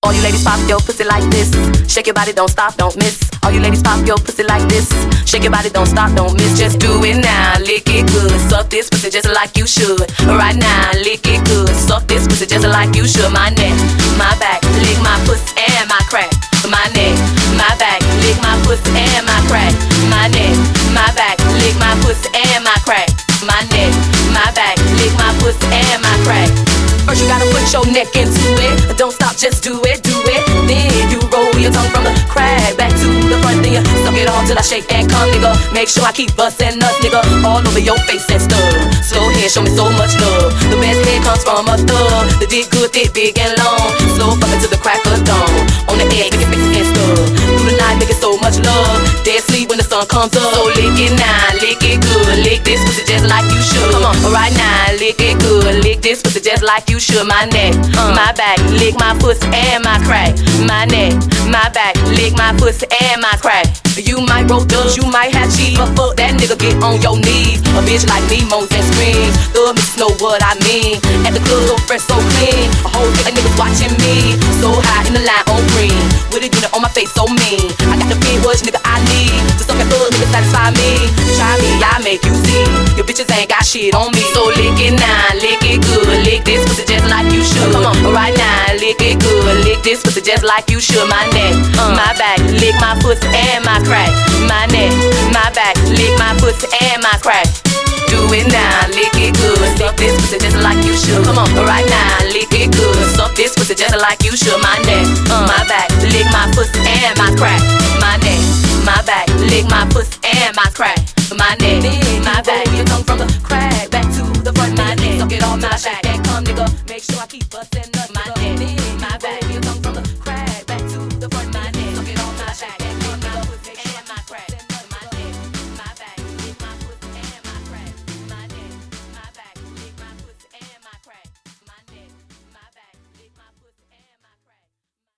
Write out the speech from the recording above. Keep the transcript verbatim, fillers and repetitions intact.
All you ladies pop your pussy like this. Shake your body, don't stop, don't miss. All you ladies pop your pussy like this. Shake your body, don't stop, don't miss. Just do it now, lick it good. Suck this pussy just like you should. Right now, lick it good. Suck this pussy just like you should. My neck, my back, lick my pussy and my crack. My neck, my back, lick my pussy and my crack. My neck, my back, lick my pussy and my crack. My neck, my back, lick my pussy and my crack. First you gotta put your neck into it. Don't stop, just do it, do it. Then you roll your tongue from the crack back to the front. Then you suck it on till I shake and come, nigga. Make sure I keep bustin' nuts, nigga, all over your face and stuff. Slow head, show me so much love. The best head comes from a thug. The dick good, thick, big and long. Slow fuckin' till the crack of dawn. On the edge, make it face and stuff. Through the night, make it so much love. Dead sleep when the sun comes up. So lick it now, lick it good. Lick this pussy just like you should. Come on, right now, lick it good. Lick this pussy just like you should. My neck, uh. my back, lick my pussy and my crack. My neck, my back, lick my pussy and my crack. You might roll dubs, you might have cheese, but fuck that nigga, get on your knees. A bitch like me moans and screams. Thug bitches know what I mean. At the club, so fresh, so clean. A whole thing of niggas watching me. So high in the line on green. With a unit on my face, so mean. I got the big words, nigga, I need to suck a thug, nigga, satisfy me. Try me, I make you see. Your bitches ain't got shit on me. So lick it now, lick it good. Lick this pussy just like you should. Come on, right now, lick it good. Lick this pussy just like you should. My neck, uh. my back, lick my pussy and my crack. My neck, my back, lick my pussy and my crack. Do it now, lick it good. Suck this pussy just like you should. Come on, right now, lick it good. Suck this pussy just like you should. My neck, uh. my back, lick my pussy and my crack. My neck, my back, lick my pussy and my crack. My neck, my back, your tongue from the crack back to the front. My neck, suck it on my back and come, nigga. Make sure I keep bustin'.